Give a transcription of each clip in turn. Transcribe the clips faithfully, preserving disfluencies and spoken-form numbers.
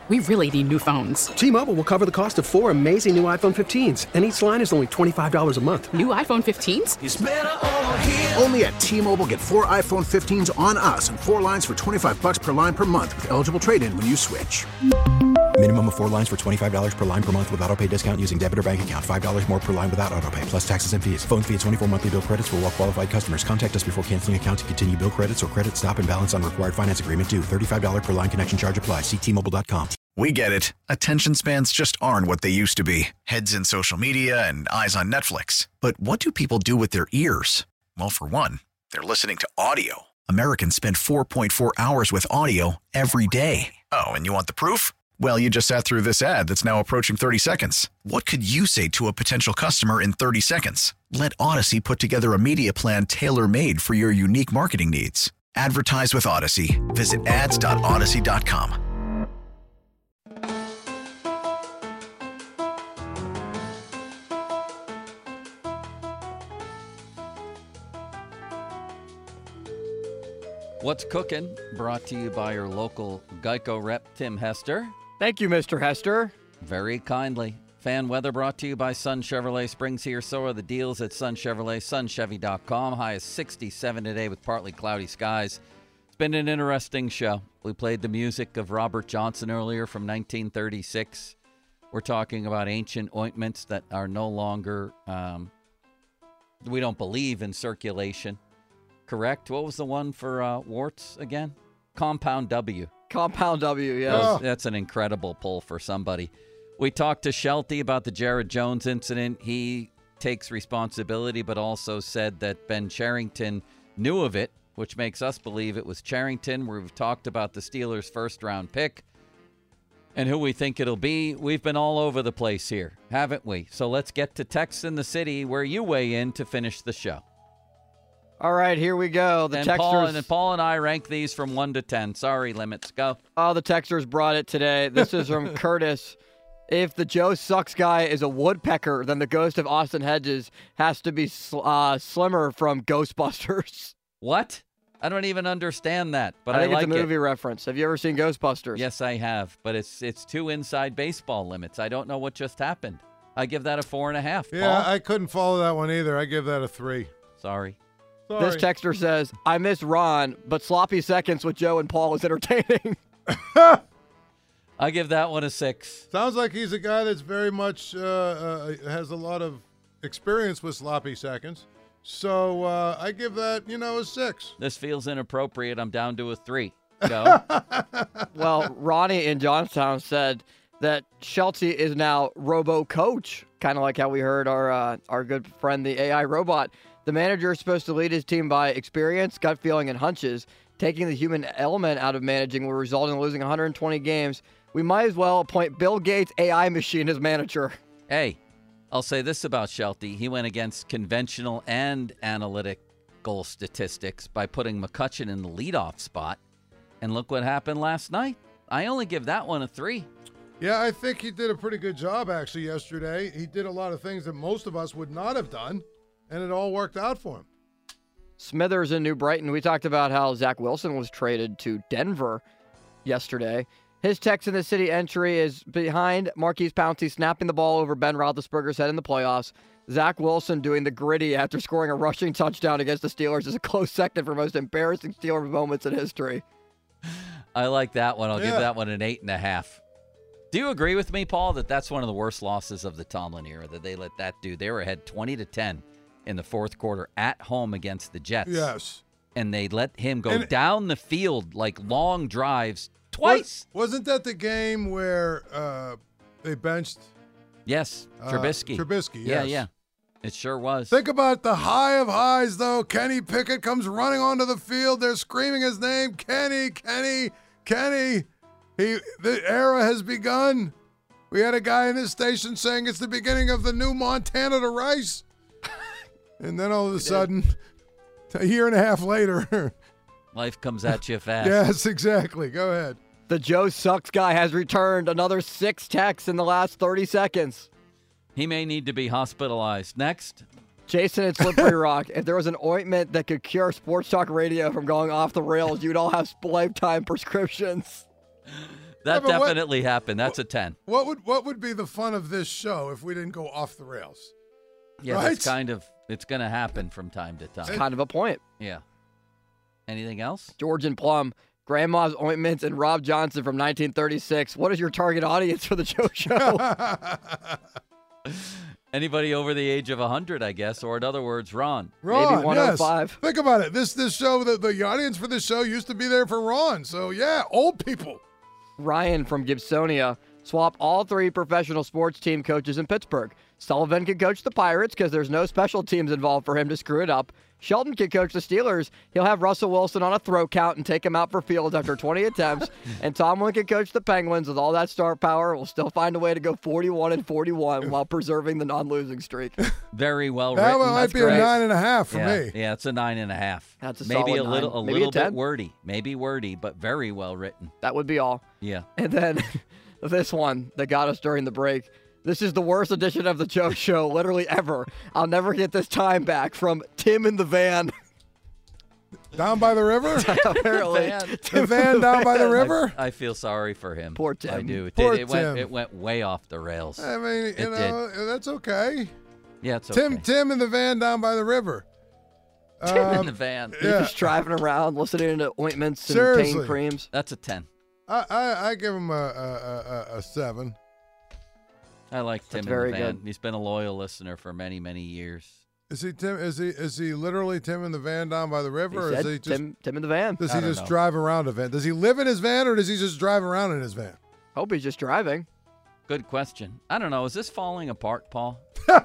we really need new phones. T-Mobile will cover the cost of four amazing new iPhone fifteens, and each line is only twenty-five dollars a month. New iPhone fifteens? It's better over here. Only at T-Mobile, get four iPhone fifteens on us and four lines for twenty-five dollars per line per month with eligible trade-in when you switch. Minimum of four lines for twenty-five dollars per line per month with autopay discount using debit or bank account. five dollars more per line without autopay, plus taxes and fees. Phone fee at twenty-four monthly bill credits for well-qualified customers. Contact us before canceling account to continue bill credits or credit stop and balance on required finance agreement due. thirty-five dollars per line connection charge applies. See T Mobile dot com. We get it. Attention spans just aren't what they used to be. Heads in social media and eyes on Netflix. But what do people do with their ears? Well, for one, they're listening to audio. Americans spend four point four hours with audio every day. Oh, and you want the proof? Well, you just sat through this ad that's now approaching thirty seconds. What could you say to a potential customer in thirty seconds? Let Odyssey put together a media plan tailor-made for your unique marketing needs. Advertise with Odyssey. Visit ads dot odyssey dot com. What's Cooking? Brought to you by your local Geico rep, Tim Hester. Thank you, Mister Hester. Very kindly. Fan weather brought to you by Sun Chevrolet. Spring's here, so are the deals at Sun Chevrolet, sun chevy dot com. High is sixty-seven today with partly cloudy skies. It's been an interesting show. We played the music of Robert Johnson earlier from nineteen thirty-six. We're talking about ancient ointments that are no longer, um, we don't believe in circulation. Correct? What was the one for uh, warts again? Compound W. Compound W, yeah. That was, that's an incredible pull for somebody. We talked to Shelty about the Jared Jones incident. He takes responsibility, but also said that Ben Cherington knew of it, which makes us believe it was Cherington. We've talked about the Steelers' first-round pick and who we think it'll be. We've been all over the place here, haven't we? So let's get to Text in the City, where you weigh in to finish the show. All right, here we go. The and texters. Paul and, Paul and I rank these from one to ten. Sorry, limits. Go. Oh, the texters brought it today. This is from Curtis. If the Joe Sucks guy is a woodpecker, then the ghost of Austin Hedges has to be sl- uh, Slimmer from Ghostbusters. What? I don't even understand that, but I I, think like it's a movie it. reference. Have you ever seen Ghostbusters? Yes, I have, but it's it's two inside baseball limits. I don't know what just happened. I give that a four and a half. Yeah, Paul? I couldn't follow that one either. I give that a three. Sorry. Sorry. This texter says, I miss Ron, but sloppy seconds with Joe and Paul is entertaining. I give that one a six. Sounds like he's a guy that's very much uh, uh, has a lot of experience with sloppy seconds. So uh, I give that, you know, a six. This feels inappropriate. I'm down to a three. Go. Well, Ronnie in Johnstown said that Shelty is now robo-coach, kind of like how we heard our uh, our good friend, the A I robot. The manager is supposed to lead his team by experience, gut feeling, and hunches. Taking the human element out of managing will result in losing one hundred twenty games. We might as well appoint Bill Gates' A I machine as manager. Hey, I'll say this about Shelty. He went against conventional and analytical statistics by putting McCutchen in the leadoff spot. And look what happened last night. I only give that one a three. Yeah, I think he did a pretty good job, actually, yesterday. He did a lot of things that most of us would not have done, and it all worked out for him. Smithers in New Brighton. We talked about how Zach Wilson was traded to Denver yesterday. His Text in the City entry is behind Marquise Pouncey snapping the ball over Ben Roethlisberger's head in the playoffs. Zach Wilson doing the gritty after scoring a rushing touchdown against the Steelers is a close second for most embarrassing Steelers moments in history. I like that one. I'll Yeah. give that one an eight and a half. Do you agree with me, Paul, that that's one of the worst losses of the Tomlin era, that they let that do? They were ahead twenty to ten in the fourth quarter at home against the Jets. Yes. And they let him go And- down the field like long drives twice. Was, wasn't that the game where uh, they benched Yes, uh, Trubisky. Trubisky, Yeah, yes. yeah. It sure was. Think about the high of highs, though. Kenny Pickett comes running onto the field. They're screaming his name, Kenny, Kenny, Kenny. He, the era has begun. We had a guy in this station saying it's the beginning of the new Montana to Rice. And then all of a sudden, a year and a half later. Life comes at you fast. Yes, exactly. Go ahead. The Joe Sucks guy has returned another six texts in the last thirty seconds. He may need to be hospitalized. Next. Jason at Slippery Rock. If there was an ointment that could cure sports talk radio from going off the rails, you'd all have lifetime prescriptions. That Yeah, but what- definitely happened. That's a ten. What would what would be the fun of this show if we didn't go off the rails? Yeah, Right? that's kind of, it's going to happen from time to time. Kind of a point. Yeah. Anything else? George and Plum, Grandma's Ointments, and Rob Johnson from nineteen thirty-six. What is your target audience for the Joe Show? Anybody over the age of one hundred, I guess, or in other words, Ron. Ron, Maybe one oh five. Yes. Think about it. This this show, the, the audience for this show used to be there for Ron. So yeah, old people. Ryan from Gibsonia. Swap all three professional sports team coaches in Pittsburgh. Sullivan can coach the Pirates because there's no special teams involved for him to screw it up. Shelton can coach the Steelers. He'll have Russell Wilson on a throw count and take him out for fields after twenty attempts. And Tomlin can coach the Penguins with all that star power. Will still find a way to go forty-one and forty-one while preserving the non-losing streak. Very well That written. one might That's be great. a nine and a half for yeah, me. Yeah, it's a nine and a half. That's a maybe solid a little, nine. a Maybe a little bit ten. wordy, maybe wordy, but very well written. That would be all. Yeah. And then this one that got us during the break. This is the worst edition of the Joe Show, literally ever. I'll never get this time back from Tim in the van. Down by the river? Apparently. Van. The van down by the river? I, I feel sorry for him. Poor Tim. I do. It, Poor did, it went Tim. it went way off the rails. I mean, you It know, that's okay. Yeah, it's okay. Tim Tim in the van down by the river. Tim in Um, the van. yeah. Just driving around, listening to ointments and Seriously. pain creams. That's a ten. I, I, I give him a, a, a, a seven. I like Tim That's in very the van. good. He's been a loyal listener for many, many years. Is he Tim? Is he is he literally Tim in the van down by the He river, or said is he just Tim, Tim in the van. does I he don't just know. drive around a van? Does he live in his van, or does he just drive around in his van? Hope he's just driving. Good question. I don't know. Is this falling apart, Paul?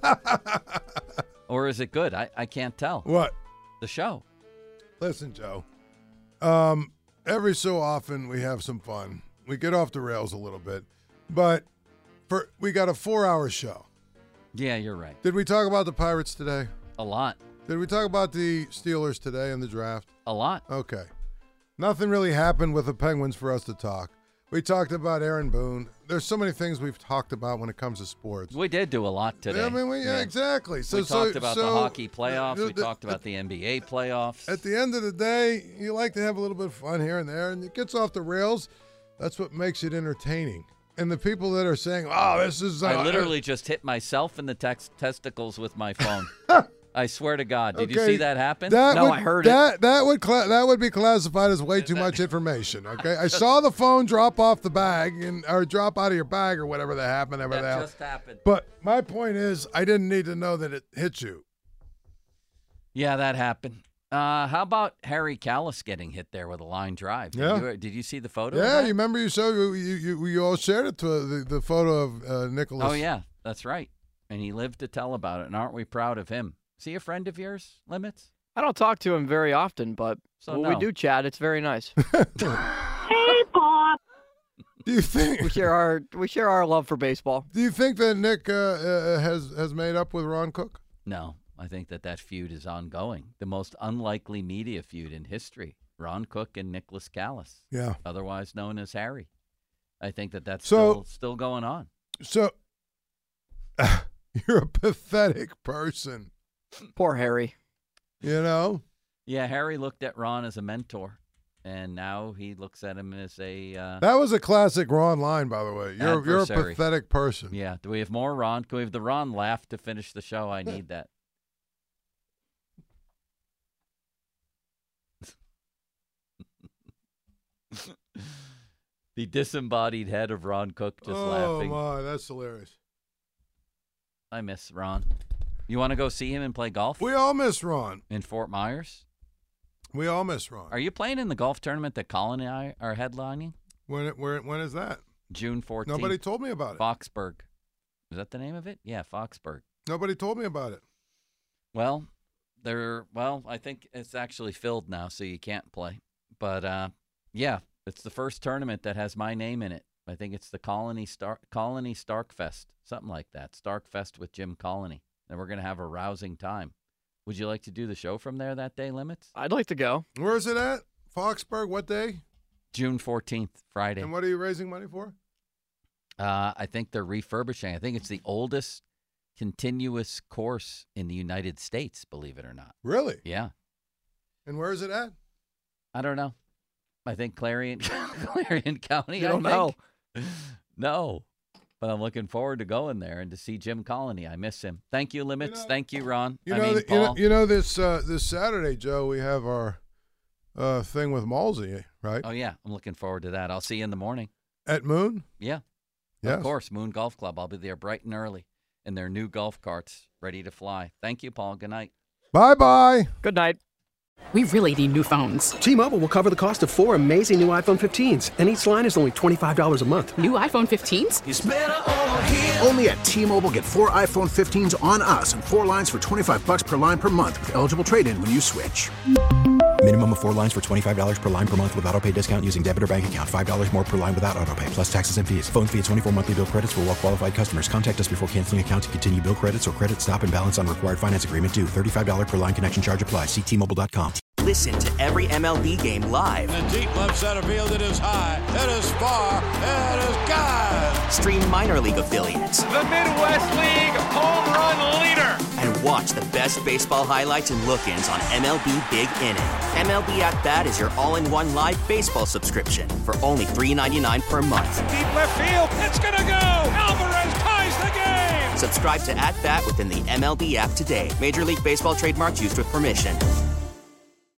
Or is it good? I, I can't tell. What? The show. Listen, Joe. Um, every so often we have some fun. We get off the rails a little bit, but for we got a four-hour show. Yeah, you're right. Did we talk about the Pirates today? A lot. Did we talk about the Steelers today in the draft? A lot. Okay. Nothing really happened with the Penguins for us to talk. We talked about Aaron Boone. There's so many things we've talked about when it comes to sports. We did do a lot today. I mean, we, yeah, exactly. So we so, talked about so, the hockey playoffs. the- we the- talked about the N B A playoffs. At the end of the day, you like to have a little bit of fun here and there, and it gets off the rails. That's what makes it entertaining. And the people that are saying, "Oh, this is," uh, I literally just hit myself in the tex- testicles with my phone. I swear to God. Did you Okay, see that happen? That No, would, I heard it. that, That would cla- that would be classified as way too much information. Okay, I saw the phone drop off the bag and or drop out of your bag or whatever that happened. Whatever the that hell. just happened. But my point is, I didn't need to know that it hit you. Yeah, that happened. Uh, how about Harry Callis getting hit there with a line drive? Did, Yeah. you, did you see the photo? of Yeah, that? you remember you showed you you, you, you all shared it to the, the photo of uh, Nicholas. Oh, yeah, that's right. And he lived to tell about it, and aren't we proud of him? Is he a friend of yours, Limits? I don't talk to him very often, but So when no. we do chat, it's very nice. Do you think we share our we share our love for baseball. Do you think that Nick uh, uh, has has made up with Ron Cook? No, I think that that feud is ongoing. The most unlikely media feud in history. Ron Cook and Nicholas Callis, Yeah. otherwise known as Harry. I think that that's So- still, still going on. So you're a pathetic person, Poor Harry. you know. Yeah, Harry looked at Ron as a mentor, and now he looks at him as a uh, That was a classic Ron line, by the way. You're you're a Adversary. pathetic person. yeah. Do we have more Ron? Can we have the Ron laugh to finish the show? I need that. The disembodied head of Ron Cook just oh laughing. my, that's hilarious. I miss Ron. You want to go see him and play golf We all miss Ron. in Fort Myers? We all miss Ron. Are you playing in the golf tournament that Colin and I are headlining? When it, where, when is that? June fourteenth. Nobody told me about it. Foxburg. Is that the name of it? Yeah, Foxburg. Nobody told me about it. Well, they're well, I think it's actually filled now, so you can't play. But uh, yeah, it's the first tournament that has my name in it. I think it's the Colony Star Colony Starkfest, something like that. Starkfest with Jim Colony. And we're gonna have a rousing time. Would you like to do the show from there that day, Limits? I'd like to go. Where is it at? Foxburg. What day? June fourteenth, Friday. And what are you raising money for? Uh, I think they're refurbishing. I think it's the oldest continuous course in the United States, believe it or not. Really? Yeah. And where is it at? I don't know. I think Clarion, Clarion County. You don't I know. think. No. But I'm looking forward to going there and to see Jim Colony. I miss him. Thank you, Limits. You know, Thank you, Ron. You I know, mean, the, Paul. you know, you know this uh, this Saturday, Joe, we have our uh, thing with Malsey, right? Oh, yeah. I'm looking forward to that. I'll see you in the morning. At Moon? Yeah. Yes. Of course, Moon Golf Club. I'll be there bright and early in their new golf carts ready to fly. Thank you, Paul. Good night. Bye-bye. Good night. We really need new phones. T-Mobile will cover the cost of four amazing new iPhone fifteens, and each line is only twenty-five dollars a month. New iPhone fifteens? It's better over here. Only at T-Mobile, get four iPhone fifteens on us and four lines for twenty-five bucks per line per month with eligible trade-in when you switch. Minimum of four lines for twenty-five dollars per line per month with autopay discount using debit or bank account. five dollars more per line without autopay, plus taxes and fees. Phone fee at twenty-four monthly bill credits for well-qualified customers. Contact us before canceling account to continue bill credits or credit stop and balance on required finance agreement due. thirty-five dollars per line connection charge applies. See T Mobile dot com. Listen to every M L B game live. In the deep left center field, it is high, it is far, it is gone. Stream minor league affiliates. The Midwest League home run leader. And watch the best baseball highlights and look-ins on M L B Big Inning. M L B At Bat is your all-in-one live baseball subscription for only three ninety-nine per month. Deep left field, it's gonna go. Alvarez ties the game. Subscribe to At Bat within the M L B app today. Major League Baseball trademarks used with permission.